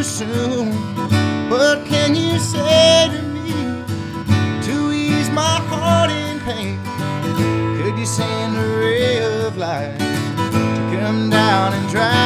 soon. What can you say to me to ease my heart in pain? Could you send a ray of light to come down and dry